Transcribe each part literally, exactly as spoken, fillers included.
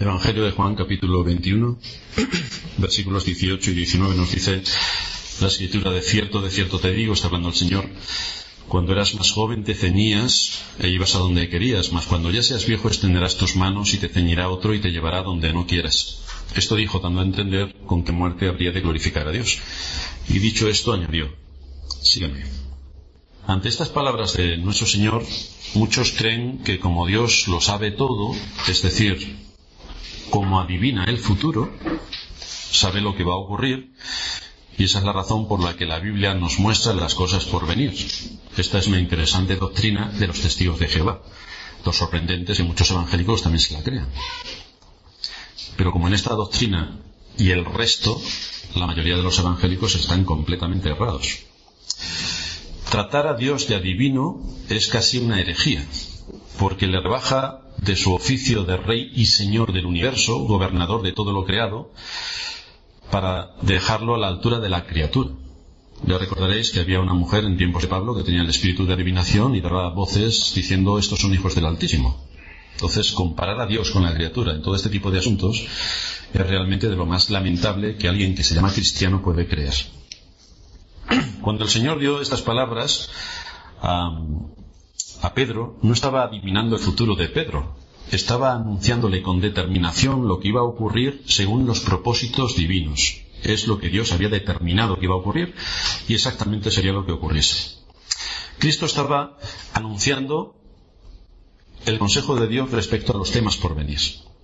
Evangelio de Juan, capítulo veintiuno, versículos dieciocho y diecinueve, nos dice la Escritura: de cierto, de cierto te digo, está hablando el Señor, cuando eras más joven te ceñías e ibas a donde querías, mas cuando ya seas viejo extenderás tus manos y te ceñirá otro y te llevará donde no quieras. Esto dijo dando a entender con qué muerte habría de glorificar a Dios. Y dicho esto añadió: sígueme. Ante estas palabras de nuestro Señor, muchos creen que como Dios lo sabe todo, es decir, como adivina el futuro, sabe lo que va a ocurrir, y esa es la razón por la que la Biblia nos muestra las cosas por venir. Esta es una interesante doctrina de los testigos de Jehová. Los sorprendentes y muchos evangélicos también se la crean. Pero como en esta doctrina y el resto, la mayoría de los evangélicos están completamente errados. Tratar a Dios de adivino es casi una herejía, porque le rebaja de su oficio de rey y señor del universo, gobernador de todo lo creado, para dejarlo a la altura de la criatura. Ya recordaréis que había una mujer en tiempos de Pablo que tenía el espíritu de adivinación y daba voces diciendo: estos son hijos del Altísimo. Entonces, comparar a Dios con la criatura en todo este tipo de asuntos es realmente de lo más lamentable que alguien que se llama cristiano puede creer. Cuando el Señor dio estas palabras a, a Pedro, no estaba adivinando el futuro de Pedro, estaba anunciándole con determinación lo que iba a ocurrir según los propósitos divinos. Es lo que Dios había determinado que iba a ocurrir y exactamente sería lo que ocurriese. Cristo estaba anunciando el consejo de Dios respecto a los temas por venir.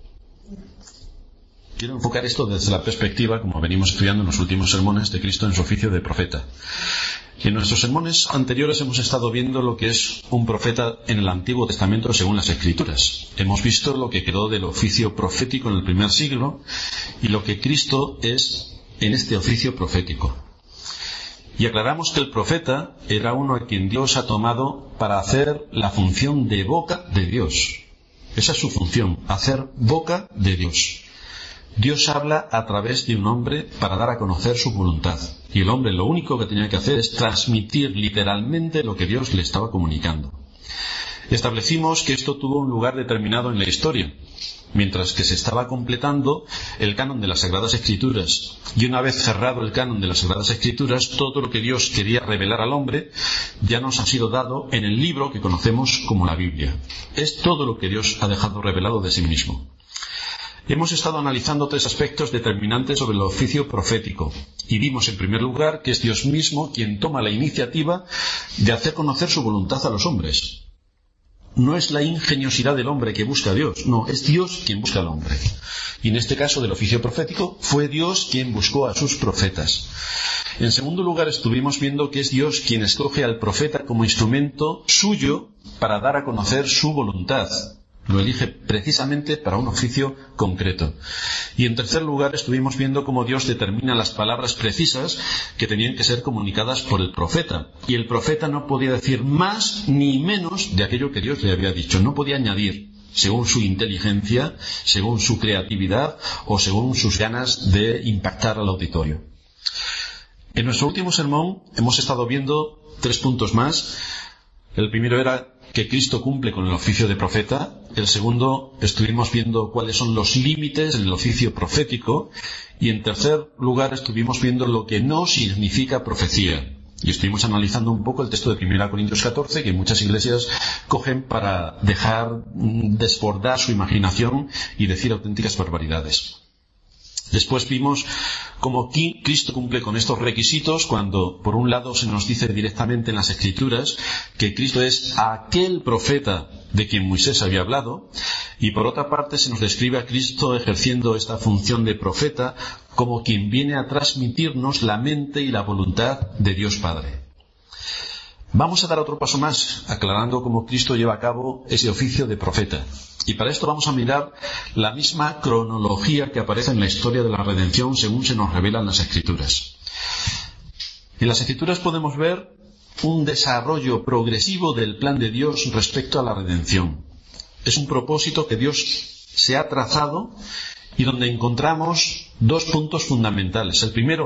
Quiero enfocar esto desde la perspectiva, como venimos estudiando en los últimos sermones, de Cristo en su oficio de profeta. Y en nuestros sermones anteriores hemos estado viendo lo que es un profeta en el Antiguo Testamento según las Escrituras. Hemos visto lo que quedó del oficio profético en el primer siglo y lo que Cristo es en este oficio profético. Y aclaramos que el profeta era uno a quien Dios ha tomado para hacer la función de boca de Dios. Esa es su función, hacer boca de Dios. Dios habla a través de un hombre para dar a conocer su voluntad. Y el hombre lo único que tenía que hacer es transmitir literalmente lo que Dios le estaba comunicando. Establecimos que esto tuvo un lugar determinado en la historia, mientras que se estaba completando el canon de las Sagradas Escrituras. Y una vez cerrado el canon de las Sagradas Escrituras, todo lo que Dios quería revelar al hombre ya nos ha sido dado en el libro que conocemos como la Biblia. Es todo lo que Dios ha dejado revelado de sí mismo. Hemos estado analizando tres aspectos determinantes sobre el oficio profético y vimos en primer lugar que es Dios mismo quien toma la iniciativa de hacer conocer su voluntad a los hombres. No es la ingeniosidad del hombre que busca a Dios, no, es Dios quien busca al hombre. Y en este caso del oficio profético fue Dios quien buscó a sus profetas. En segundo lugar estuvimos viendo que es Dios quien escoge al profeta como instrumento suyo para dar a conocer su voluntad. Lo elige precisamente para un oficio concreto. Y en tercer lugar estuvimos viendo cómo Dios determina las palabras precisas que tenían que ser comunicadas por el profeta. Y el profeta no podía decir más ni menos de aquello que Dios le había dicho. No podía añadir según su inteligencia, según su creatividad o según sus ganas de impactar al auditorio. En nuestro último sermón hemos estado viendo tres puntos más. El primero era que Cristo cumple con el oficio de profeta. El segundo, estuvimos viendo cuáles son los límites en el oficio profético. Y en tercer lugar, estuvimos viendo lo que no significa profecía. Y estuvimos analizando un poco el texto de primera Corintios catorce, que muchas iglesias cogen para dejar desbordar su imaginación y decir auténticas barbaridades. Después vimos cómo Cristo cumple con estos requisitos cuando, por un lado, se nos dice directamente en las Escrituras que Cristo es aquel profeta de quien Moisés había hablado, y por otra parte se nos describe a Cristo ejerciendo esta función de profeta como quien viene a transmitirnos la mente y la voluntad de Dios Padre. Vamos a dar otro paso más, aclarando cómo Cristo lleva a cabo ese oficio de profeta. Y para esto vamos a mirar la misma cronología que aparece en la historia de la redención según se nos revela en las Escrituras. En las Escrituras podemos ver un desarrollo progresivo del plan de Dios respecto a la redención. Es un propósito que Dios se ha trazado y donde encontramos dos puntos fundamentales. El primero,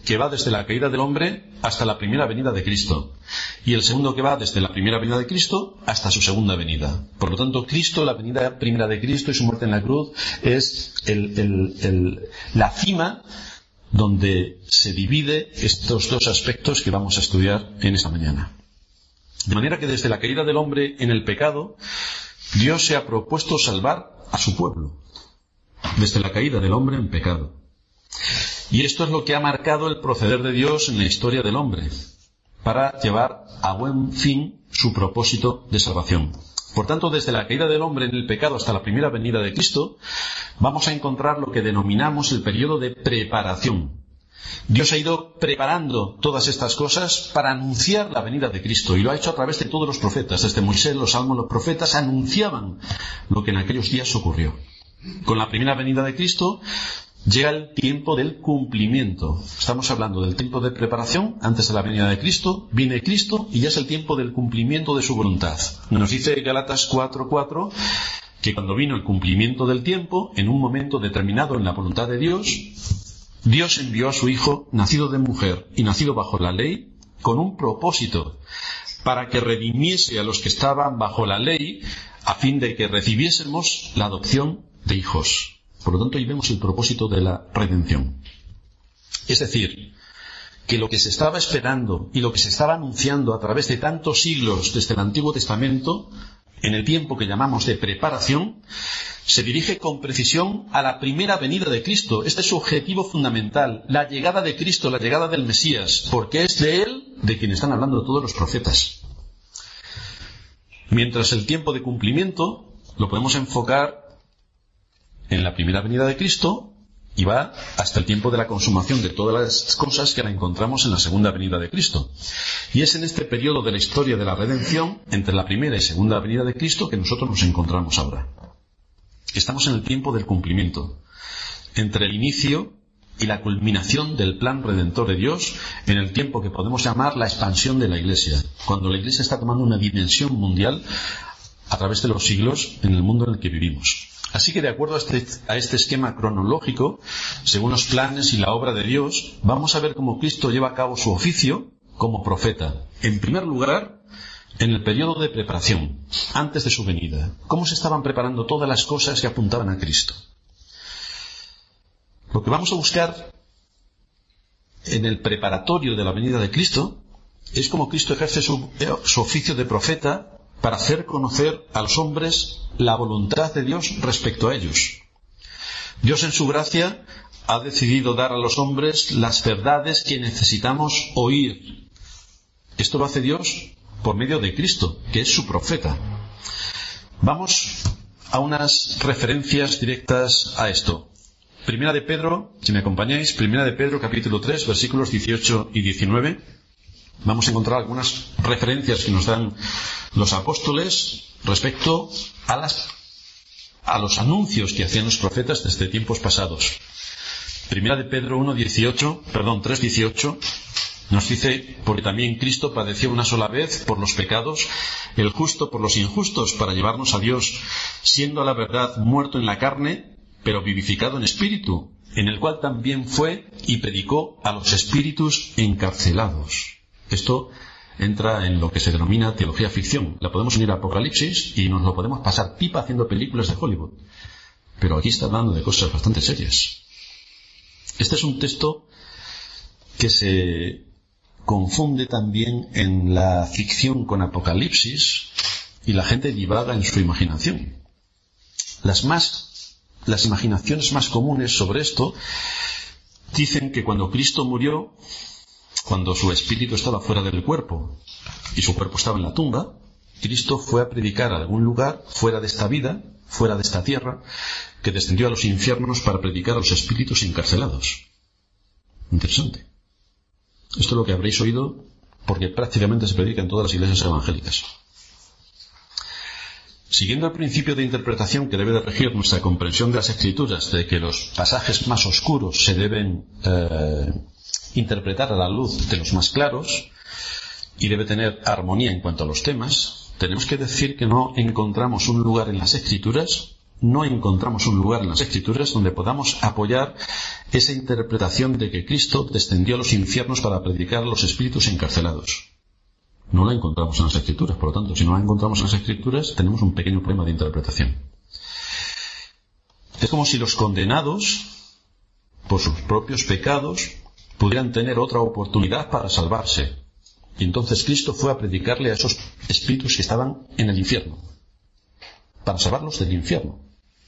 que va desde la caída del hombre hasta la primera venida de Cristo, y el segundo que va desde la primera venida de Cristo hasta su segunda venida. Por lo tanto, Cristo, la venida primera de Cristo y su muerte en la cruz, es el, el, el, la cima donde se divide estos dos aspectos que vamos a estudiar en esta mañana. De manera que desde la caída del hombre en el pecado, Dios se ha propuesto salvar a su pueblo. Desde la caída del hombre en pecado. Y esto es lo que ha marcado el proceder de Dios en la historia del hombre, para llevar a buen fin su propósito de salvación. Por tanto, desde la caída del hombre en el pecado hasta la primera venida de Cristo, vamos a encontrar lo que denominamos el periodo de preparación. Dios ha ido preparando todas estas cosas para anunciar la venida de Cristo, y lo ha hecho a través de todos los profetas. Desde Moisés, los salmos, los profetas anunciaban lo que en aquellos días ocurrió. Con la primera venida de Cristo llega el tiempo del cumplimiento. Estamos hablando del tiempo de preparación antes de la venida de Cristo. Viene Cristo y ya es el tiempo del cumplimiento de su voluntad. Nos dice Gálatas cuatro cuatro que cuando vino el cumplimiento del tiempo, en un momento determinado en la voluntad de Dios, Dios envió a su Hijo, nacido de mujer y nacido bajo la ley, con un propósito, para que redimiese a los que estaban bajo la ley, a fin de que recibiésemos la adopción de hijos. Por lo tanto, ahí vemos el propósito de la redención. Es decir, que lo que se estaba esperando y lo que se estaba anunciando a través de tantos siglos desde el Antiguo Testamento, en el tiempo que llamamos de preparación, se dirige con precisión a la primera venida de Cristo. Este es su objetivo fundamental, la llegada de Cristo, la llegada del Mesías, porque es de Él de quien están hablando todos los profetas. Mientras el tiempo de cumplimiento lo podemos enfocar en la primera venida de Cristo y va hasta el tiempo de la consumación de todas las cosas que la encontramos en la segunda venida de Cristo. Y es en este periodo de la historia de la redención, entre la primera y segunda venida de Cristo, que nosotros nos encontramos ahora. Estamos en el tiempo del cumplimiento, entre el inicio y la culminación del plan redentor de Dios, en el tiempo que podemos llamar la expansión de la Iglesia, cuando la Iglesia está tomando una dimensión mundial a través de los siglos en el mundo en el que vivimos. Así que de acuerdo a este, a este esquema cronológico, según los planes y la obra de Dios, vamos a ver cómo Cristo lleva a cabo su oficio como profeta. En primer lugar, en el periodo de preparación, antes de su venida. Cómo se estaban preparando todas las cosas que apuntaban a Cristo. Lo que vamos a buscar en el preparatorio de la venida de Cristo es cómo Cristo ejerce su, su oficio de profeta para hacer conocer a los hombres la voluntad de Dios respecto a ellos. Dios en su gracia ha decidido dar a los hombres las verdades que necesitamos oír. Esto lo hace Dios por medio de Cristo, que es su profeta. Vamos a unas referencias directas a esto. Primera de Pedro, si me acompañáis, Primera de Pedro capítulo tres, versículos dieciocho y diecinueve. Vamos a encontrar algunas referencias que nos dan los apóstoles respecto a las a los anuncios que hacían los profetas desde tiempos pasados. Primera de Pedro uno dieciocho, perdón, tres dieciocho nos dice: porque también Cristo padeció una sola vez por los pecados, el justo por los injustos, para llevarnos a Dios, siendo a la verdad muerto en la carne, pero vivificado en espíritu, en el cual también fue y predicó a los espíritus encarcelados. Esto entra en lo que se denomina teología ficción. La podemos unir a Apocalipsis y nos lo podemos pasar pipa haciendo películas de Hollywood. Pero aquí está hablando de cosas bastante serias. Este es un texto que se confunde también en la ficción con Apocalipsis y la gente divaga en su imaginación. Las más, las imaginaciones más comunes sobre esto dicen que cuando Cristo murió, cuando su espíritu estaba fuera del cuerpo y su cuerpo estaba en la tumba, Cristo fue a predicar a algún lugar fuera de esta vida, fuera de esta tierra, que descendió a los infiernos para predicar a los espíritus encarcelados. Interesante. Esto es lo que habréis oído porque prácticamente se predica en todas las iglesias evangélicas. Siguiendo el principio de interpretación que debe de regir nuestra comprensión de las Escrituras, de que los pasajes más oscuros se deben eh, interpretar a la luz de los más claros y debe tener armonía en cuanto a los temas, tenemos que decir que no encontramos un lugar en las Escrituras no encontramos un lugar en las Escrituras donde podamos apoyar esa interpretación de que Cristo descendió a los infiernos para predicar a los espíritus encarcelados. No la encontramos en las Escrituras, por lo tanto, si no la encontramos en las Escrituras, tenemos un pequeño problema de interpretación. Es como si los condenados, por sus propios pecados, pudieran tener otra oportunidad para salvarse. Y entonces Cristo fue a predicarle a esos espíritus que estaban en el infierno, para salvarlos del infierno.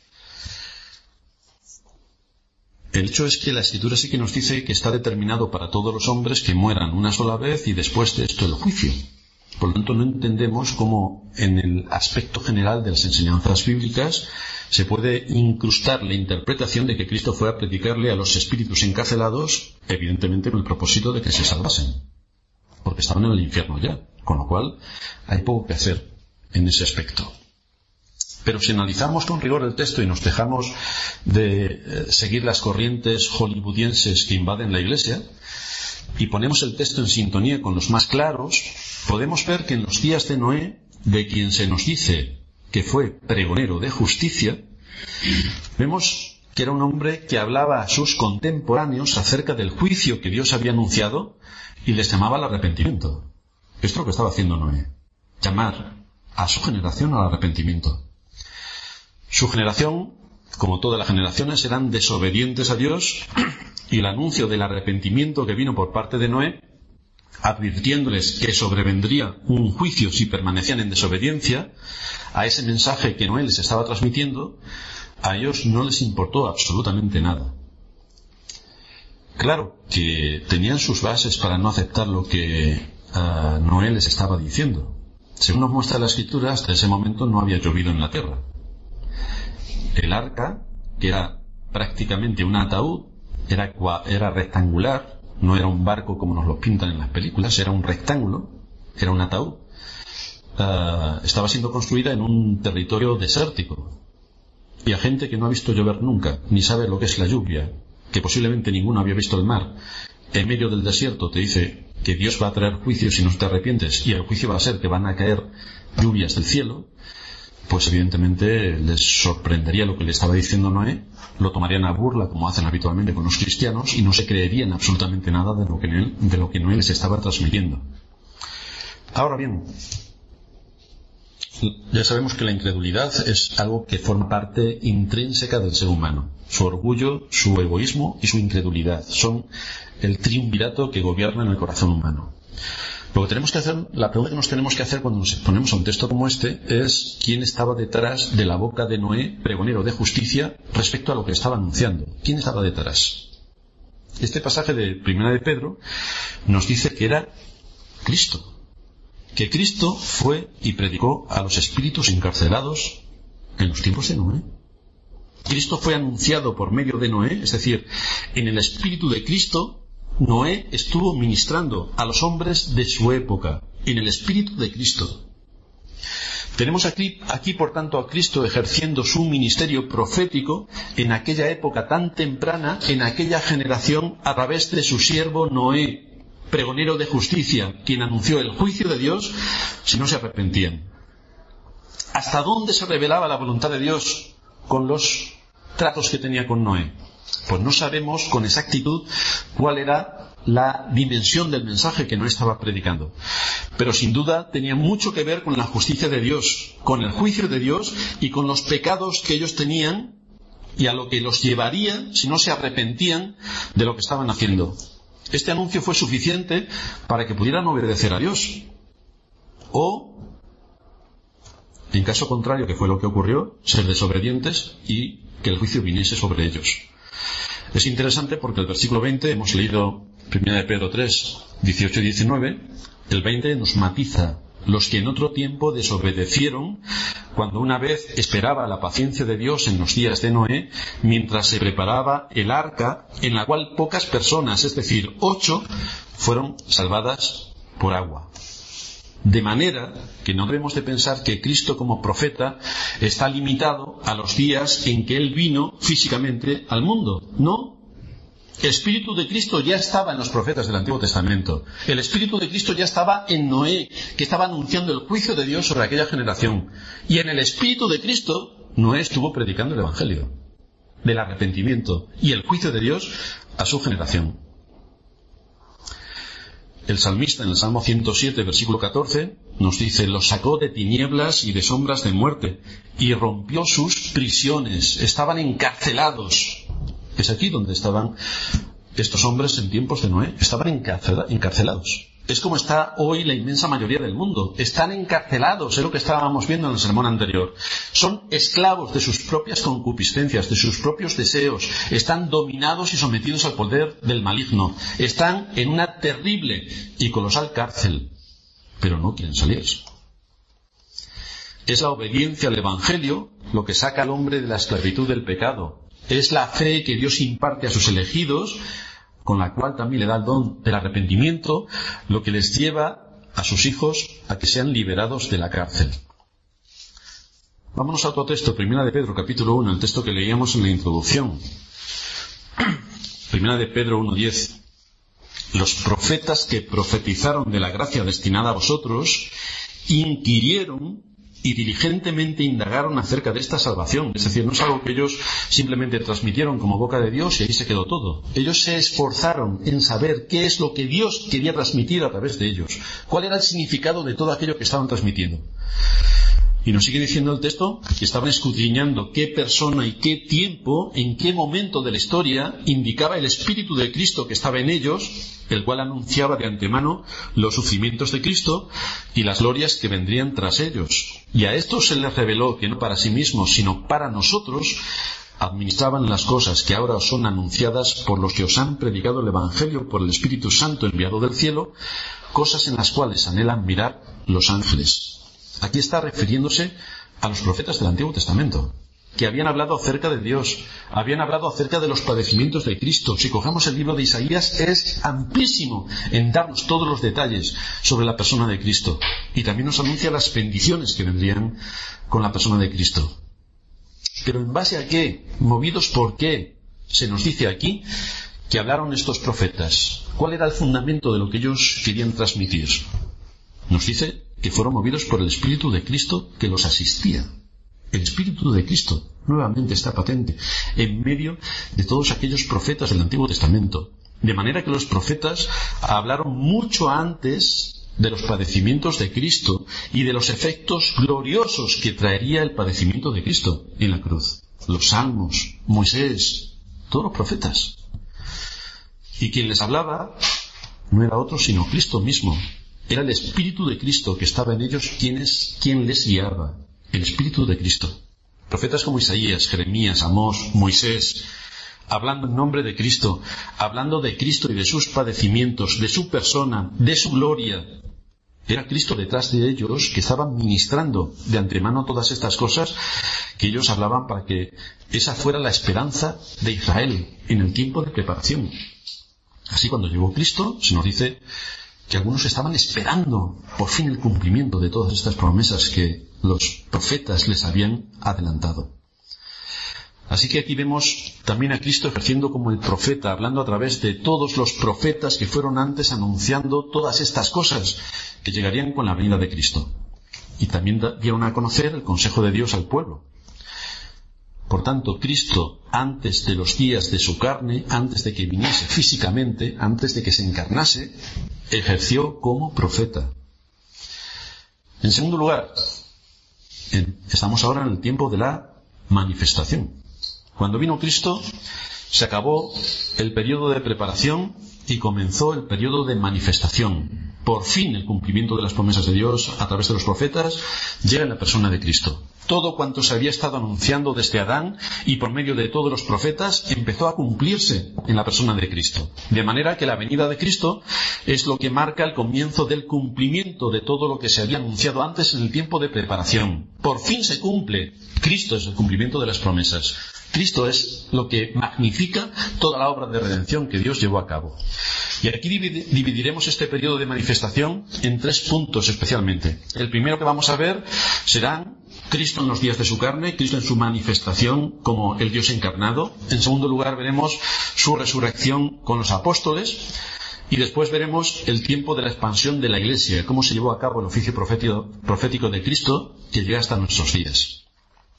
El hecho es que la Escritura sí que nos dice que está determinado para todos los hombres que mueran una sola vez y después de esto el juicio. Por lo tanto, no entendemos cómo en el aspecto general de las enseñanzas bíblicas se puede incrustar la interpretación de que Cristo fue a predicarle a los espíritus encarcelados, evidentemente con el propósito de que se salvasen, porque estaban en el infierno ya, con lo cual hay poco que hacer en ese aspecto. Pero si analizamos con rigor el texto y nos dejamos de eh, seguir las corrientes hollywoodienses que invaden la Iglesia, y ponemos el texto en sintonía con los más claros, podemos ver que en los días de Noé, de quien se nos dice que fue pregonero de justicia, vemos que era un hombre que hablaba a sus contemporáneos acerca del juicio que Dios había anunciado y les llamaba al arrepentimiento. Esto es lo que estaba haciendo Noé, llamar a su generación al arrepentimiento. Su generación, como todas las generaciones, eran desobedientes a Dios, y el anuncio del arrepentimiento que vino por parte de Noé, advirtiéndoles que sobrevendría un juicio si permanecían en desobediencia a ese mensaje que Noé les estaba transmitiendo, a ellos no les importó absolutamente nada. Claro que tenían sus bases para no aceptar lo que uh, Noé les estaba diciendo. Según nos muestra la Escritura, hasta ese momento no había llovido en la tierra. El arca, que era prácticamente un ataúd, era, era rectangular, no era un barco como nos lo pintan en las películas, era un rectángulo, era un ataúd. Uh, estaba siendo construida en un territorio desértico. Y a gente que no ha visto llover nunca, ni sabe lo que es la lluvia, que posiblemente ninguno había visto el mar, en medio del desierto te dice que Dios va a traer juicio si no te arrepientes, y el juicio va a ser que van a caer lluvias del cielo, pues evidentemente les sorprendería lo que le estaba diciendo Noé, lo tomarían a burla como hacen habitualmente con los cristianos y no se creerían absolutamente nada de lo que Noé, de lo que Noé les estaba transmitiendo. Ahora bien, ya sabemos que la incredulidad es algo que forma parte intrínseca del ser humano. Su orgullo, su egoísmo y su incredulidad son el triunvirato que gobierna en el corazón humano. Lo que tenemos que hacer, la pregunta que nos tenemos que hacer cuando nos ponemos a un texto como este es quién estaba detrás de la boca de Noé, pregonero de justicia, respecto a lo que estaba anunciando. ¿Quién estaba detrás? Este pasaje de Primera de Pedro nos dice que era Cristo. Que Cristo fue y predicó a los espíritus encarcelados en los tiempos de Noé. Cristo fue anunciado por medio de Noé, es decir, en el espíritu de Cristo, Noé estuvo ministrando a los hombres de su época, en el espíritu de Cristo. Tenemos aquí, aquí, por tanto, a Cristo ejerciendo su ministerio profético en aquella época tan temprana, en aquella generación, a través de su siervo Noé, pregonero de justicia, quien anunció el juicio de Dios si no se arrepentían. ¿Hasta dónde se revelaba la voluntad de Dios con los tratos que tenía con Noé? Pues no sabemos con exactitud cuál era la dimensión del mensaje que Noé estaba predicando. Pero sin duda tenía mucho que ver con la justicia de Dios, con el juicio de Dios y con los pecados que ellos tenían y a lo que los llevaría si no se arrepentían de lo que estaban haciendo. Este anuncio fue suficiente para que pudieran obedecer a Dios. O, en caso contrario, que fue lo que ocurrió, ser desobedientes y que el juicio viniese sobre ellos. Es interesante porque el versículo veinte, hemos leído Primera de Pedro tres, dieciocho y diecinueve, el veinte nos matiza: los que en otro tiempo desobedecieron, cuando una vez esperaba la paciencia de Dios en los días de Noé, mientras se preparaba el arca, en la cual pocas personas, es decir, ocho, fueron salvadas por agua. De manera que no debemos de pensar que Cristo como profeta está limitado a los días en que Él vino físicamente al mundo. No. El Espíritu de Cristo ya estaba en los profetas del Antiguo Testamento. El Espíritu de Cristo ya estaba en Noé, que estaba anunciando el juicio de Dios sobre aquella generación. Y en el Espíritu de Cristo, Noé estuvo predicando el Evangelio del arrepentimiento y el juicio de Dios a su generación. El salmista en el Salmo ciento siete, versículo catorce, nos dice: los sacó de tinieblas y de sombras de muerte, y rompió sus prisiones. Estaban encarcelados. Es aquí donde estaban estos hombres en tiempos de Noé. Estaban encarcelados. Es como está hoy la inmensa mayoría del mundo. Están encarcelados, es lo que estábamos viendo en el sermón anterior. Son esclavos de sus propias concupiscencias, de sus propios deseos. Están dominados y sometidos al poder del maligno. Están en una terrible y colosal cárcel, pero no quieren salir. Es la obediencia al Evangelio lo que saca al hombre de la esclavitud del pecado. Es la fe que Dios imparte a sus elegidos, con la cual también le da el don del arrepentimiento, lo que les lleva a sus hijos a que sean liberados de la cárcel. Vámonos a otro texto, Primera de Pedro, capítulo uno, el texto que leíamos en la introducción. Primera de Pedro uno diez. Los profetas que profetizaron de la gracia destinada a vosotros inquirieron y diligentemente indagaron acerca de esta salvación. Es decir, no es algo que ellos simplemente transmitieron como boca de Dios y ahí se quedó todo. Ellos se esforzaron en saber qué es lo que Dios quería transmitir a través de ellos. ¿Cuál era el significado de todo aquello que estaban transmitiendo? Y nos sigue diciendo el texto que estaban escudriñando qué persona y qué tiempo, en qué momento de la historia indicaba el Espíritu de Cristo que estaba en ellos, el cual anunciaba de antemano los sufrimientos de Cristo y las glorias que vendrían tras ellos. Y a estos se les reveló que no para sí mismos, sino para nosotros, administraban las cosas que ahora os son anunciadas por los que os han predicado el Evangelio por el Espíritu Santo enviado del cielo, cosas en las cuales anhelan mirar los ángeles. Aquí está refiriéndose a los profetas del Antiguo Testamento, que habían hablado acerca de Dios, habían hablado acerca de los padecimientos de Cristo. Si cogemos el libro de Isaías, es amplísimo en darnos todos los detalles sobre la persona de Cristo. Y también nos anuncia las bendiciones que vendrían con la persona de Cristo. Pero ¿en base a qué? ¿Movidos por qué? Se nos dice aquí que hablaron estos profetas. ¿Cuál era el fundamento de lo que ellos querían transmitir? Nos dice que fueron movidos por el Espíritu de Cristo que los asistía. El Espíritu de Cristo nuevamente está patente en medio de todos aquellos profetas del Antiguo Testamento. De manera que los profetas hablaron mucho antes de los padecimientos de Cristo y de los efectos gloriosos que traería el padecimiento de Cristo en la cruz. Los Salmos, Moisés, todos los profetas. Y quien les hablaba no era otro sino Cristo mismo. Era el Espíritu de Cristo que estaba en ellos quien, es, quien les guiaba. El Espíritu de Cristo. Profetas como Isaías, Jeremías, Amós, Moisés, hablando en nombre de Cristo, hablando de Cristo y de sus padecimientos, de su persona, de su gloria. Era Cristo detrás de ellos que estaban ministrando de antemano todas estas cosas que ellos hablaban para que esa fuera la esperanza de Israel en el tiempo de preparación. Así cuando llegó Cristo, se nos dice que algunos estaban esperando por fin el cumplimiento de todas estas promesas que los profetas les habían adelantado. Así que aquí vemos también a Cristo ejerciendo como el profeta, hablando a través de todos los profetas que fueron antes anunciando todas estas cosas que llegarían con la venida de Cristo. Y también dieron a conocer el consejo de Dios al pueblo. Por tanto, Cristo, antes de los días de su carne, antes de que viniese físicamente, antes de que se encarnase, ejerció como profeta. En segundo lugar, en, estamos ahora en el tiempo de la manifestación. Cuando vino Cristo, se acabó el periodo de preparación y comenzó el periodo de manifestación. Por fin el cumplimiento de las promesas de Dios a través de los profetas llega en la persona de Cristo. Todo cuanto se había estado anunciando desde Adán y por medio de todos los profetas empezó a cumplirse en la persona de Cristo. De manera que la venida de Cristo es lo que marca el comienzo del cumplimiento de todo lo que se había anunciado antes en el tiempo de preparación. Por fin se cumple. Cristo es el cumplimiento de las promesas. Cristo es lo que magnifica toda la obra de redención que Dios llevó a cabo. Y aquí dividiremos este periodo de manifestación en tres puntos especialmente. El primero que vamos a ver será Cristo en los días de su carne, Cristo en su manifestación como el Dios encarnado. En segundo lugar veremos su resurrección con los apóstoles. Y después veremos el tiempo de la expansión de la Iglesia, cómo se llevó a cabo el oficio profético, profético de Cristo que llega hasta nuestros días.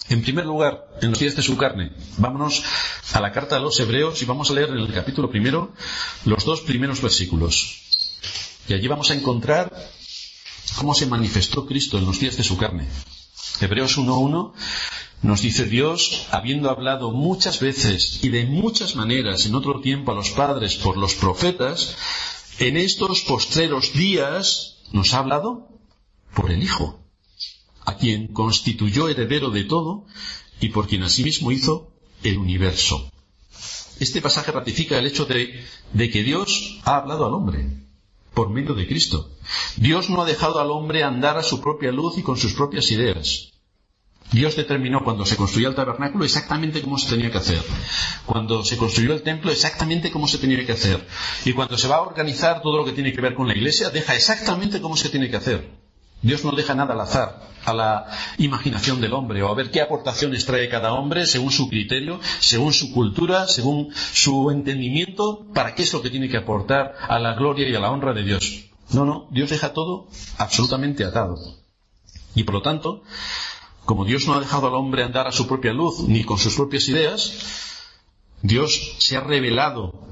En primer lugar, en los días de su carne, vámonos a la carta a los Hebreos y vamos a leer en el capítulo primero los dos primeros versículos. Y allí vamos a encontrar cómo se manifestó Cristo en los días de su carne. Hebreos uno uno nos dice: Dios, habiendo hablado muchas veces y de muchas maneras en otro tiempo a los padres por los profetas, en estos postreros días nos ha hablado por el Hijo, a quien constituyó heredero de todo y por quien asimismo hizo el universo. Este pasaje ratifica el hecho de, de que Dios ha hablado al hombre por medio de Cristo. Dios no ha dejado al hombre andar a su propia luz y con sus propias ideas. Dios determinó cuando se construyó el tabernáculo exactamente cómo se tenía que hacer. Cuando se construyó el templo exactamente cómo se tenía que hacer. Y cuando se va a organizar todo lo que tiene que ver con la iglesia, deja exactamente cómo se tiene que hacer. Dios no deja nada al azar, a la imaginación del hombre, o a ver qué aportaciones trae cada hombre según su criterio, según su cultura, según su entendimiento, para qué es lo que tiene que aportar a la gloria y a la honra de Dios. No, no, Dios deja todo absolutamente atado. Y por lo tanto, como Dios no ha dejado al hombre andar a su propia luz ni con sus propias ideas, Dios se ha revelado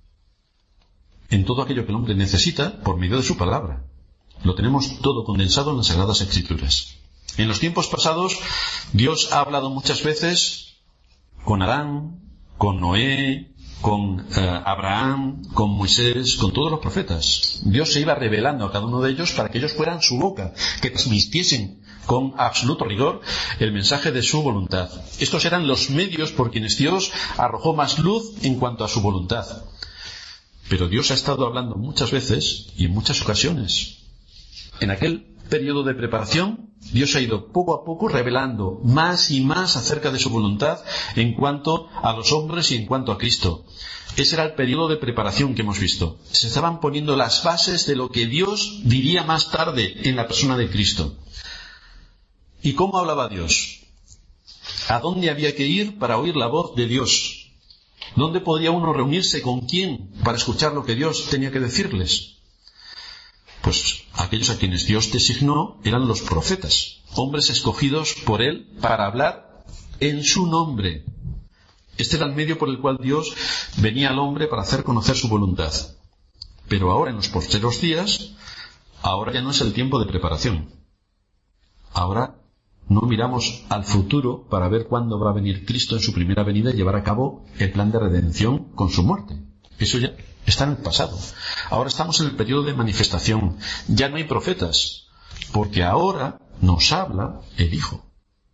en todo aquello que el hombre necesita por medio de su palabra. Lo tenemos todo condensado en las Sagradas Escrituras. En los tiempos pasados, Dios ha hablado muchas veces con Adán, con Noé, con eh, Abraham, con Moisés, con todos los profetas. Dios se iba revelando a cada uno de ellos para que ellos fueran su boca, que transmitiesen con absoluto rigor el mensaje de su voluntad. Estos eran los medios por quienes Dios arrojó más luz en cuanto a su voluntad. Pero Dios ha estado hablando muchas veces y en muchas ocasiones. En aquel periodo de preparación, Dios ha ido poco a poco revelando más y más acerca de su voluntad en cuanto a los hombres y en cuanto a Cristo. Ese era el periodo de preparación que hemos visto. Se estaban poniendo las bases de lo que Dios diría más tarde en la persona de Cristo. ¿Y cómo hablaba Dios? ¿A dónde había que ir para oír la voz de Dios? ¿Dónde podría uno reunirse con quién para escuchar lo que Dios tenía que decirles? Pues aquellos a quienes Dios designó eran los profetas, hombres escogidos por Él para hablar en su nombre. Este era el medio por el cual Dios venía al hombre para hacer conocer su voluntad. Pero ahora, en los postreros días, ahora ya no es el tiempo de preparación. Ahora no miramos al futuro para ver cuándo va a venir Cristo en su primera venida y llevar a cabo el plan de redención con su muerte. Eso ya está en el pasado. Ahora estamos en el periodo de manifestación. Ya no hay profetas, porque ahora nos habla el Hijo.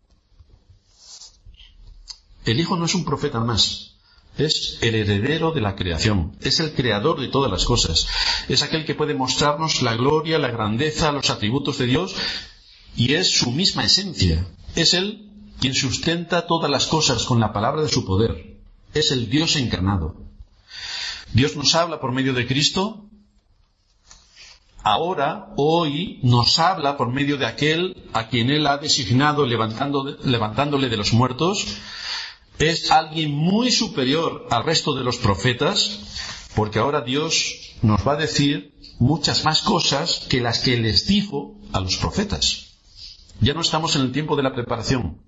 El Hijo no es un profeta más. Es el heredero de la creación. Es el creador de todas las cosas. Es aquel que puede mostrarnos la gloria, la grandeza, los atributos de Dios, y es su misma esencia. Es Él quien sustenta todas las cosas con la palabra de su poder. Es el Dios encarnado. Dios nos habla por medio de Cristo. Ahora, hoy, nos habla por medio de aquel a quien Él ha designado levantando, levantándole de los muertos. Es alguien muy superior al resto de los profetas, porque ahora Dios nos va a decir muchas más cosas que las que les dijo a los profetas. Ya no estamos en el tiempo de la preparación.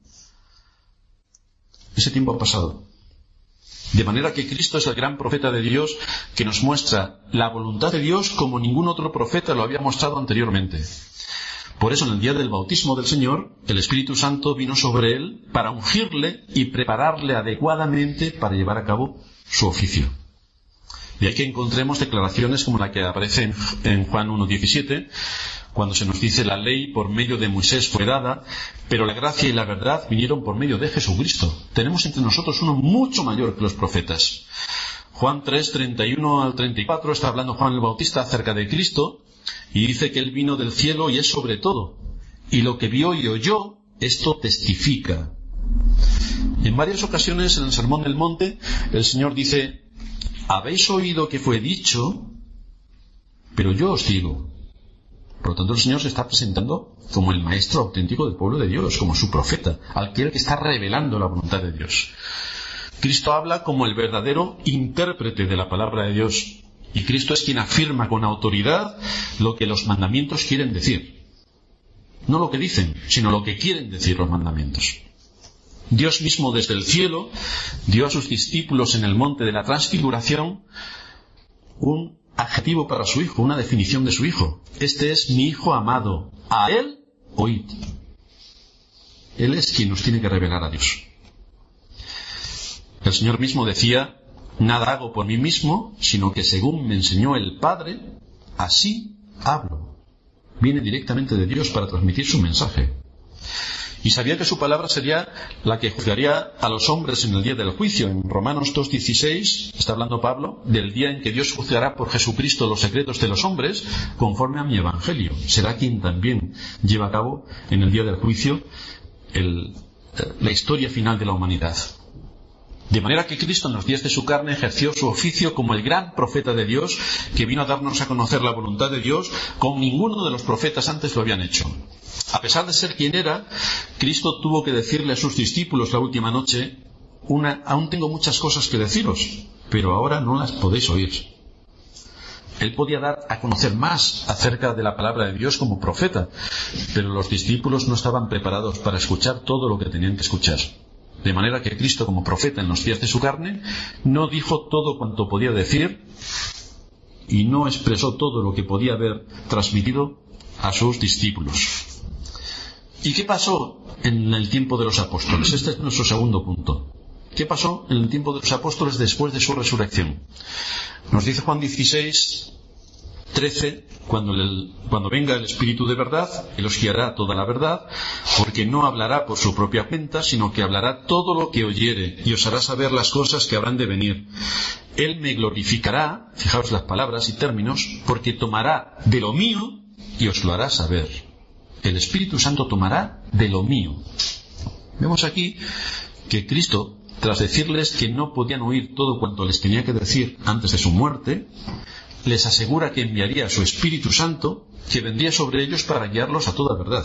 Ese tiempo ha pasado. De manera que Cristo es el gran profeta de Dios que nos muestra la voluntad de Dios como ningún otro profeta lo había mostrado anteriormente. Por eso en el día del bautismo del Señor, el Espíritu Santo vino sobre él para ungirle y prepararle adecuadamente para llevar a cabo su oficio. De ahí que encontremos declaraciones como la que aparece en, en Juan uno diecisiete, cuando se nos dice: la ley por medio de Moisés fue dada, pero la gracia y la verdad vinieron por medio de Jesucristo. Tenemos entre nosotros uno mucho mayor que los profetas. Juan tres, treinta y uno al treinta y cuatro, está hablando Juan el Bautista acerca de Cristo, y dice que Él vino del cielo y es sobre todo. Y lo que vio y oyó, esto testifica. En varias ocasiones en el Sermón del Monte, el Señor dice: habéis oído que fue dicho, pero yo os digo. Por lo tanto, el Señor se está presentando como el maestro auténtico del pueblo de Dios, como su profeta, aquel que está revelando la voluntad de Dios. Cristo habla como el verdadero intérprete de la palabra de Dios, y Cristo es quien afirma con autoridad lo que los mandamientos quieren decir. No lo que dicen, sino lo que quieren decir los mandamientos. Dios mismo desde el cielo dio a sus discípulos en el monte de la transfiguración un adjetivo para su Hijo, una definición de su Hijo. Este es mi Hijo amado, a Él oíd. Él es quien nos tiene que revelar a Dios. El Señor mismo decía, nada hago por mí mismo, sino que según me enseñó el Padre, así hablo. Viene directamente de Dios para transmitir su mensaje. Y sabía que su palabra sería la que juzgaría a los hombres en el día del juicio. En Romanos dos dieciséis está hablando Pablo del día en que Dios juzgará por Jesucristo los secretos de los hombres conforme a mi evangelio. Será quien también lleva a cabo en el día del juicio el, la historia final de la humanidad. De manera que Cristo en los días de su carne ejerció su oficio como el gran profeta de Dios, que vino a darnos a conocer la voluntad de Dios como ninguno de los profetas antes lo habían hecho. A pesar de ser quien era, Cristo tuvo que decirle a sus discípulos la última noche, una, aún tengo muchas cosas que deciros, pero ahora no las podéis oír. Él podía dar a conocer más acerca de la palabra de Dios como profeta, pero los discípulos no estaban preparados para escuchar todo lo que tenían que escuchar. De manera que Cristo, como profeta en los días de su carne, no dijo todo cuanto podía decir y no expresó todo lo que podía haber transmitido a sus discípulos. ¿Y qué pasó en el tiempo de los apóstoles? Este es nuestro segundo punto. ¿Qué pasó en el tiempo de los apóstoles después de su resurrección? Nos dice Juan dieciséis, trece, cuando, el, cuando venga el Espíritu de verdad, Él os guiará toda la verdad, porque no hablará por su propia cuenta, sino que hablará todo lo que oyere, y os hará saber las cosas que habrán de venir. Él me glorificará, fijaos las palabras y términos, porque tomará de lo mío y os lo hará saber. El Espíritu Santo tomará de lo mío. Vemos aquí que Cristo, tras decirles que no podían oír todo cuanto les tenía que decir antes de su muerte, les asegura que enviaría a su Espíritu Santo, que vendría sobre ellos para guiarlos a toda verdad.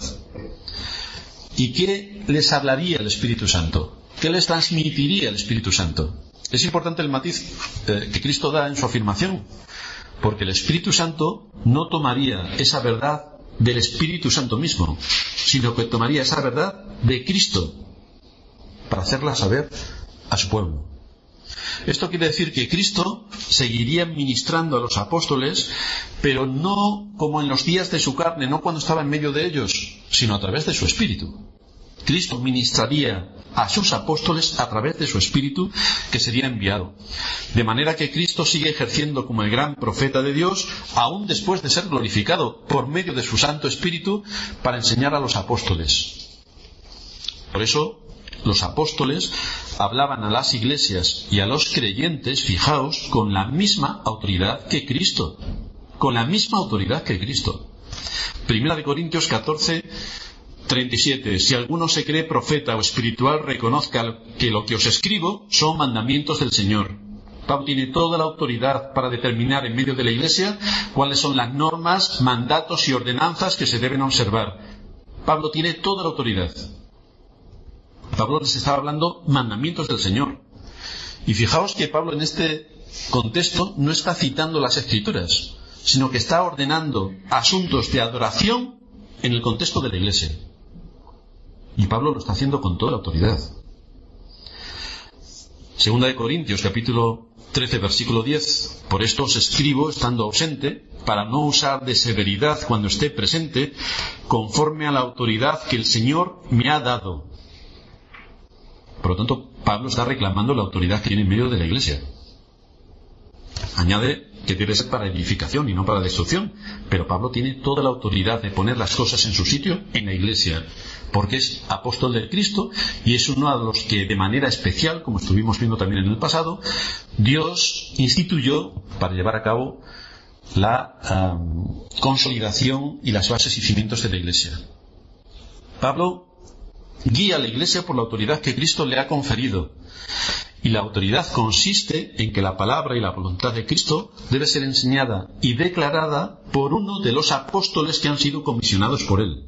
¿Y qué les hablaría el Espíritu Santo? ¿Qué les transmitiría el Espíritu Santo? Es importante el matiz eh, que Cristo da en su afirmación, porque el Espíritu Santo no tomaría esa verdad del Espíritu Santo mismo, sino que tomaría esa verdad de Cristo para hacerla saber a su pueblo. Esto quiere decir que Cristo seguiría ministrando a los apóstoles, pero no como en los días de su carne, no cuando estaba en medio de ellos, sino a través de su Espíritu. Cristo ministraría a sus apóstoles a través de su Espíritu que sería enviado. De manera que Cristo sigue ejerciendo como el gran profeta de Dios, aún después de ser glorificado por medio de su Santo Espíritu para enseñar a los apóstoles. Por eso, los apóstoles hablaban a las iglesias y a los creyentes, fijaos, con la misma autoridad que Cristo. Con la misma autoridad que Cristo. Primera de Corintios catorce, treinta y siete. Si alguno se cree profeta o espiritual, reconozca que lo que os escribo son mandamientos del Señor. Pablo tiene toda la autoridad para determinar en medio de la iglesia cuáles son las normas, mandatos y ordenanzas que se deben observar. Pablo tiene toda la autoridad. Pablo les estaba hablando mandamientos del Señor. Y fijaos que Pablo en este contexto no está citando las Escrituras, sino que está ordenando asuntos de adoración en el contexto de la iglesia. Y Pablo lo está haciendo con toda la autoridad. Segunda de Corintios, capítulo trece, versículo diez. Por esto os escribo, estando ausente, para no usar de severidad cuando esté presente, conforme a la autoridad que el Señor me ha dado. Por lo tanto, Pablo está reclamando la autoridad que tiene en medio de la iglesia. Añade que debe ser para edificación y no para destrucción, pero Pablo tiene toda la autoridad de poner las cosas en su sitio en la iglesia, porque es apóstol de Cristo y es uno de los que de manera especial, como estuvimos viendo también en el pasado, Dios instituyó para llevar a cabo la um, consolidación y las bases y cimientos de la iglesia. Pablo guía a la iglesia por la autoridad que Cristo le ha conferido. Y la autoridad consiste en que la palabra y la voluntad de Cristo debe ser enseñada y declarada por uno de los apóstoles que han sido comisionados por Él.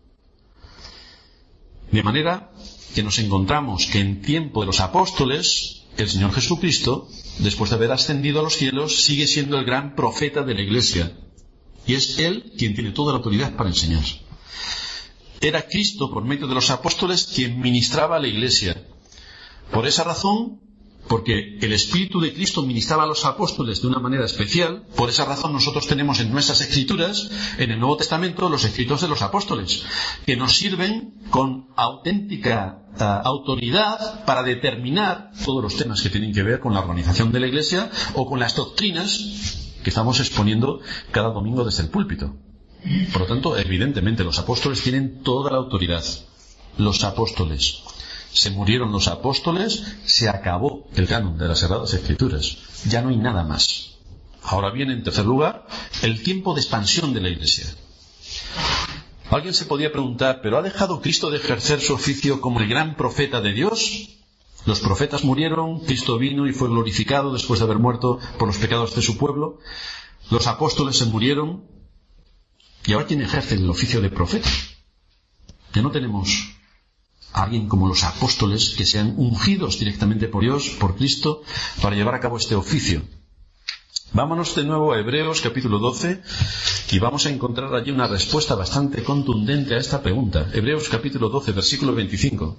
De manera que nos encontramos que en tiempo de los apóstoles, el Señor Jesucristo, después de haber ascendido a los cielos, sigue siendo el gran profeta de la iglesia. Y es Él quien tiene toda la autoridad para enseñar. Era Cristo, por medio de los apóstoles, quien ministraba a la Iglesia. Por esa razón, porque el Espíritu de Cristo ministraba a los apóstoles de una manera especial, por esa razón nosotros tenemos en nuestras Escrituras, en el Nuevo Testamento, los escritos de los apóstoles, que nos sirven con auténtica uh, autoridad para determinar todos los temas que tienen que ver con la organización de la Iglesia o con las doctrinas que estamos exponiendo cada domingo desde el púlpito. Por lo tanto, evidentemente, los apóstoles tienen toda la autoridad. Los apóstoles. Se murieron los apóstoles, se acabó el canon de las Sagradas Escrituras. Ya no hay nada más. Ahora viene, en tercer lugar, el tiempo de expansión de la Iglesia. Alguien se podía preguntar, ¿pero ha dejado Cristo de ejercer su oficio como el gran profeta de Dios? Los profetas murieron, Cristo vino y fue glorificado después de haber muerto por los pecados de su pueblo. Los apóstoles se murieron. ¿Y ahora quién ejerce el oficio de profeta? Ya no tenemos a alguien como los apóstoles que sean ungidos directamente por Dios, por Cristo, para llevar a cabo este oficio. Vámonos de nuevo a Hebreos capítulo doce y vamos a encontrar allí una respuesta bastante contundente a esta pregunta. Hebreos capítulo doce, versículo veinticinco.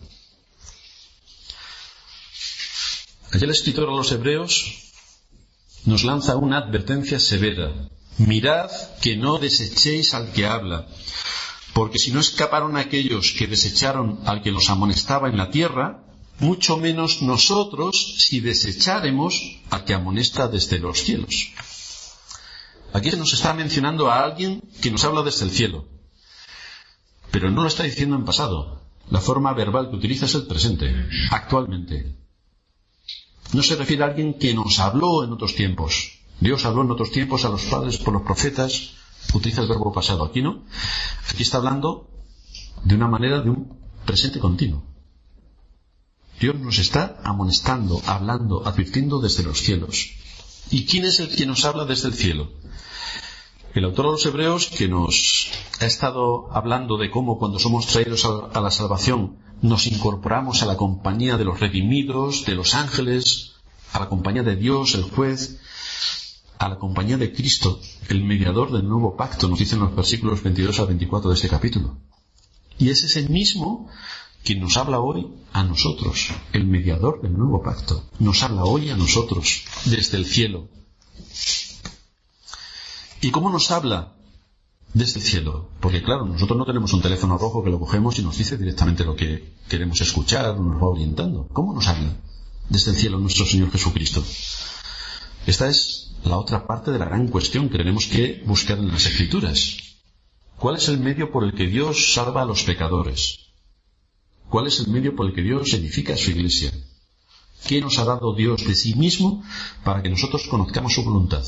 Allí el escritor a los Hebreos nos lanza una advertencia severa. Mirad que no desechéis al que habla, porque si no escaparon aquellos que desecharon al que los amonestaba en la tierra, mucho menos nosotros si desecháremos al que amonesta desde los cielos. Aquí se nos está mencionando a alguien que nos habla desde el cielo, pero no lo está diciendo en pasado. La forma verbal que utiliza es el presente, actualmente. No se refiere a alguien que nos habló en otros tiempos. Dios habló en otros tiempos a los padres por los profetas. Utiliza el verbo pasado. Aquí no. Aquí está hablando de una manera de un presente continuo. Dios nos está amonestando, hablando, advirtiendo desde los cielos. ¿Y quién es el que nos habla desde el cielo? El autor de los Hebreos, que nos ha estado hablando de cómo cuando somos traídos a la salvación nos incorporamos a la compañía de los redimidos, de los ángeles, a la compañía de Dios, el juez, a la compañía de Cristo, el mediador del nuevo pacto, nos dicen los versículos veintidós al veinticuatro de este capítulo. Y ese es el mismo quien nos habla hoy a nosotros, el mediador del nuevo pacto. Nos habla hoy a nosotros, desde el cielo. ¿Y cómo nos habla desde el cielo? Porque claro, nosotros no tenemos un teléfono rojo que lo cogemos y nos dice directamente lo que queremos escuchar, o nos va orientando. ¿Cómo nos habla desde el cielo nuestro Señor Jesucristo? Esta es la otra parte de la gran cuestión que tenemos que buscar en las Escrituras. ¿Cuál es el medio por el que Dios salva a los pecadores? ¿Cuál es el medio por el que Dios edifica a su Iglesia? ¿Qué nos ha dado Dios de sí mismo para que nosotros conozcamos su voluntad?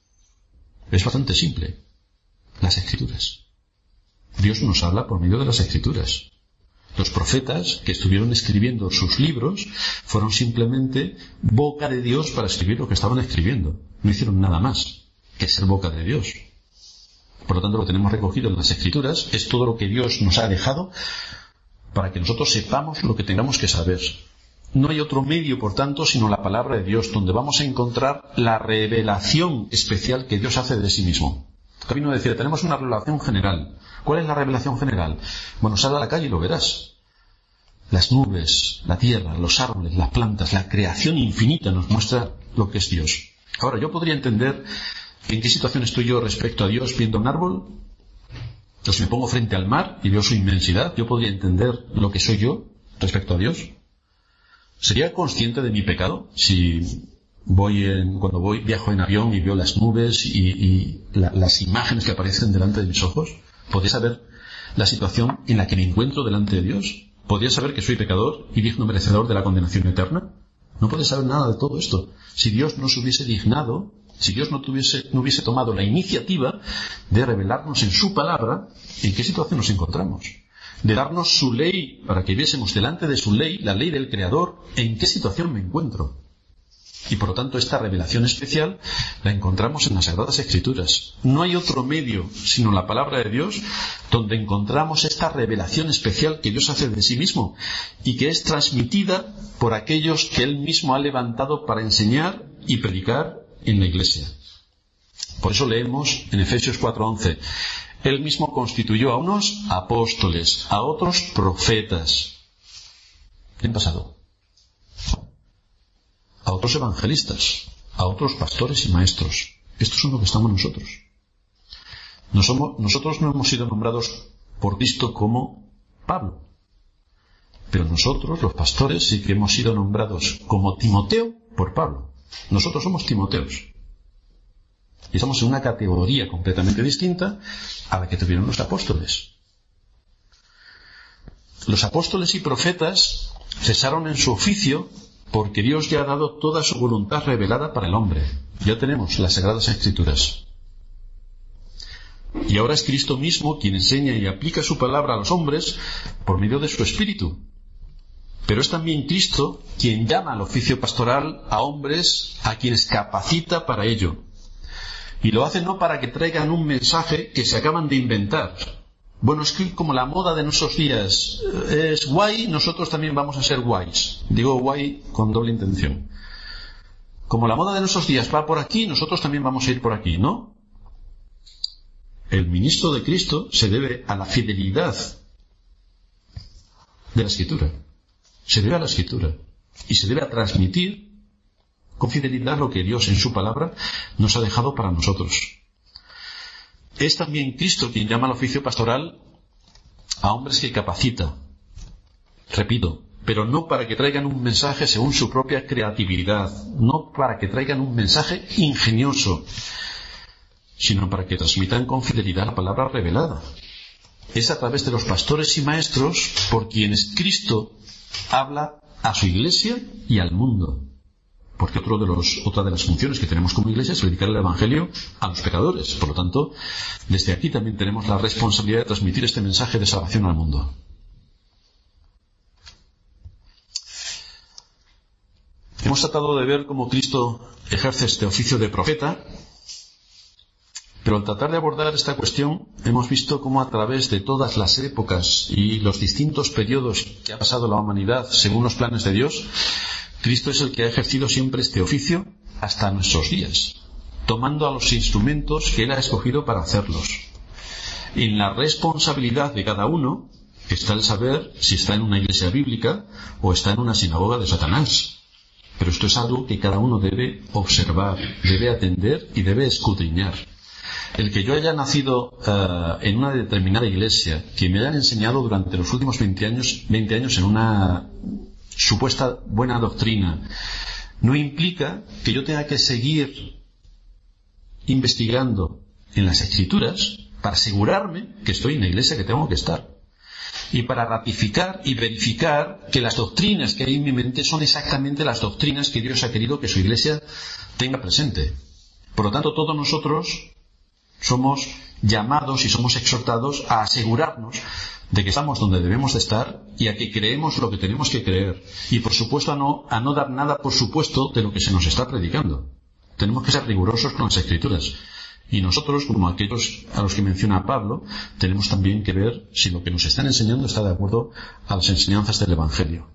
Es bastante simple. Las Escrituras. Dios nos habla por medio de las Escrituras. Los profetas que estuvieron escribiendo sus libros fueron simplemente boca de Dios para escribir lo que estaban escribiendo. No hicieron nada más que ser boca de Dios. Por lo tanto, lo que tenemos recogido en las Escrituras es todo lo que Dios nos ha dejado para que nosotros sepamos lo que tengamos que saber. No hay otro medio, por tanto, sino la palabra de Dios, donde vamos a encontrar la revelación especial que Dios hace de sí mismo. Camino a decir, tenemos una revelación general. ¿Cuál es la revelación general? Bueno, sal a la calle y lo verás. Las nubes, la tierra, los árboles, las plantas, la creación infinita nos muestra lo que es Dios. Ahora, yo podría entender en qué situación estoy yo respecto a Dios viendo un árbol. Entonces, si me pongo frente al mar y veo su inmensidad, yo podría entender lo que soy yo respecto a Dios. ¿Sería consciente de mi pecado si voy en, cuando voy viajo en avión y veo las nubes y, y la, las imágenes que aparecen delante de mis ojos? ¿Podría saber la situación en la que me encuentro delante de Dios? ¿Podría saber que soy pecador y digno merecedor de la condenación eterna? No puede saber nada de todo esto. Si Dios no se hubiese dignado, si Dios no, tuviese, no hubiese tomado la iniciativa de revelarnos en su palabra en qué situación nos encontramos, de darnos su ley para que viésemos delante de su ley, la ley del Creador, en qué situación me encuentro. Y por lo tanto esta revelación especial la encontramos en las Sagradas Escrituras. No hay otro medio sino la palabra de Dios donde encontramos esta revelación especial que Dios hace de sí mismo y que es transmitida por aquellos que Él mismo ha levantado para enseñar y predicar en la Iglesia. Por eso leemos en Efesios cuatro once: Él mismo constituyó a unos apóstoles, a otros profetas. ¿Qué ha pasado? A otros evangelistas, a otros pastores y maestros. Estos son los que estamos nosotros. No somos, nosotros no hemos sido nombrados por Cristo como Pablo. Pero nosotros, los pastores, sí que hemos sido nombrados como Timoteo por Pablo. Nosotros somos Timoteos. Y estamos en una categoría completamente distinta a la que tuvieron los apóstoles. Los apóstoles y profetas cesaron en su oficio porque Dios ya ha dado toda su voluntad revelada para el hombre. Ya tenemos las Sagradas Escrituras. Y ahora es Cristo mismo quien enseña y aplica su palabra a los hombres por medio de su Espíritu. Pero es también Cristo quien llama al oficio pastoral a hombres a quienes capacita para ello. Y lo hace no para que traigan un mensaje que se acaban de inventar. Bueno, es que como la moda de nuestros días es guay, nosotros también vamos a ser guays. Digo guay con doble intención. Como la moda de nuestros días va por aquí, nosotros también vamos a ir por aquí, ¿no? El ministro de Cristo se debe a la fidelidad de la Escritura. Se debe a la Escritura. Y se debe a transmitir con fidelidad lo que Dios en su palabra nos ha dejado para nosotros. Es también Cristo quien llama al oficio pastoral a hombres que capacita. Repito, pero no para que traigan un mensaje según su propia creatividad, no para que traigan un mensaje ingenioso, sino para que transmitan con fidelidad la palabra revelada. Es a través de los pastores y maestros por quienes Cristo habla a su iglesia y al mundo. Porque otro de los, otra de las funciones que tenemos como iglesia es predicar el Evangelio a los pecadores. Por lo tanto, desde aquí también tenemos la responsabilidad de transmitir este mensaje de salvación al mundo. Hemos tratado de ver cómo Cristo ejerce este oficio de profeta, pero al tratar de abordar esta cuestión hemos visto cómo a través de todas las épocas y los distintos periodos que ha pasado la humanidad según los planes de Dios, Cristo es el que ha ejercido siempre este oficio hasta nuestros días, tomando a los instrumentos que Él ha escogido para hacerlos. En la responsabilidad de cada uno está el saber si está en una iglesia bíblica o está en una sinagoga de Satanás. Pero esto es algo que cada uno debe observar, debe atender y debe escudriñar. El que yo haya nacido uh, en una determinada iglesia, que me hayan enseñado durante los últimos veinte años, veinte años en una supuesta buena doctrina, no implica que yo tenga que seguir investigando en las Escrituras para asegurarme que estoy en la iglesia que tengo que estar. Y para ratificar y verificar que las doctrinas que hay en mi mente son exactamente las doctrinas que Dios ha querido que su iglesia tenga presente. Por lo tanto, todos nosotros somos llamados y somos exhortados a asegurarnos de que estamos donde debemos de estar y a que creemos lo que tenemos que creer. Y por supuesto a no, a no dar nada por supuesto de lo que se nos está predicando. Tenemos que ser rigurosos con las Escrituras. Y nosotros, como aquellos a los que menciona Pablo, tenemos también que ver si lo que nos están enseñando está de acuerdo a las enseñanzas del Evangelio.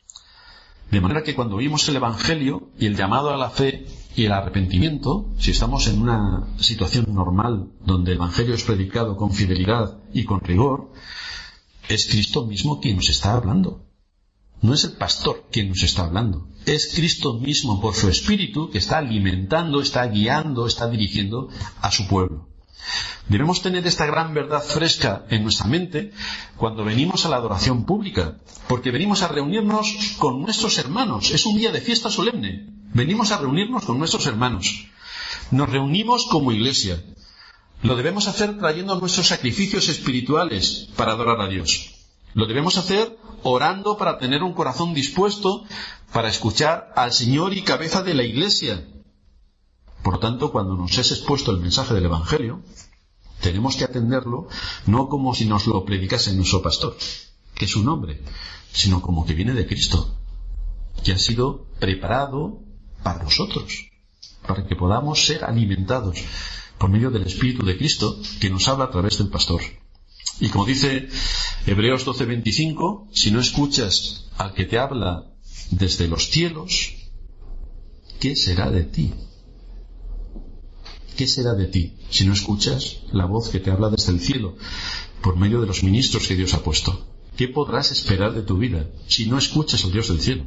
De manera que cuando oímos el Evangelio y el llamado a la fe y el arrepentimiento, si estamos en una situación normal donde el Evangelio es predicado con fidelidad y con rigor, es Cristo mismo quien nos está hablando. No es el pastor quien nos está hablando. Es Cristo mismo por su Espíritu que está alimentando, está guiando, está dirigiendo a su pueblo. Debemos tener esta gran verdad fresca en nuestra mente cuando venimos a la adoración pública, porque venimos a reunirnos con nuestros hermanos. Es un día de fiesta solemne. Venimos a reunirnos con nuestros hermanos. Nos reunimos como iglesia. Lo debemos hacer trayendo nuestros sacrificios espirituales para adorar a Dios. Lo debemos hacer orando para tener un corazón dispuesto para escuchar al Señor y cabeza de la Iglesia. Por tanto, cuando nos es expuesto el mensaje del Evangelio, tenemos que atenderlo no como si nos lo predicase nuestro pastor, que es un hombre, sino como que viene de Cristo, que ha sido preparado para nosotros, para que podamos ser alimentados por medio del Espíritu de Cristo que nos habla a través del pastor. Y como dice Hebreos doce veinticinco, si no escuchas al que te habla desde los cielos, ¿qué será de ti? ¿Qué será de ti si no escuchas la voz que te habla desde el cielo por medio de los ministros que Dios ha puesto? ¿Qué podrás esperar de tu vida si no escuchas al Dios del cielo?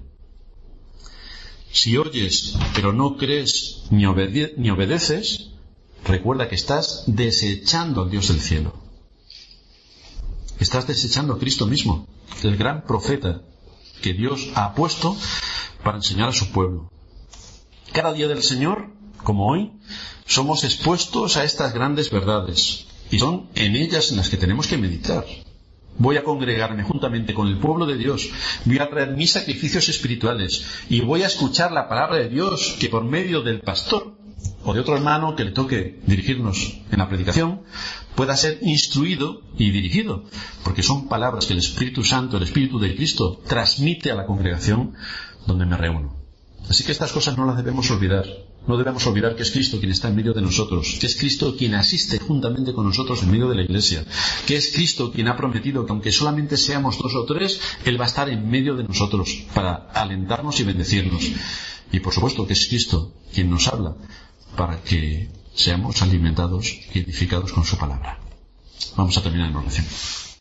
Si oyes, pero no crees ni, obede- ni obedeces, recuerda que estás desechando al Dios del cielo. Estás desechando a Cristo mismo, el gran profeta que Dios ha puesto para enseñar a su pueblo. Cada día del Señor, como hoy, somos expuestos a estas grandes verdades, y son en ellas en las que tenemos que meditar. Voy a congregarme juntamente con el pueblo de Dios, voy a traer mis sacrificios espirituales y voy a escuchar la palabra de Dios que por medio del pastor o de otro hermano que le toque dirigirnos en la predicación pueda ser instruido y dirigido, porque son palabras que el Espíritu Santo, el Espíritu de Cristo, transmite a la congregación donde me reúno. Así que estas cosas no las debemos olvidar. No debemos olvidar que es Cristo quien está en medio de nosotros, que es Cristo quien asiste juntamente con nosotros en medio de la iglesia, que es Cristo quien ha prometido que aunque solamente seamos dos o tres, Él va a estar en medio de nosotros para alentarnos y bendecirnos. Y por supuesto que es Cristo quien nos habla para que seamos alimentados y edificados con su palabra. Vamos a terminar en oración.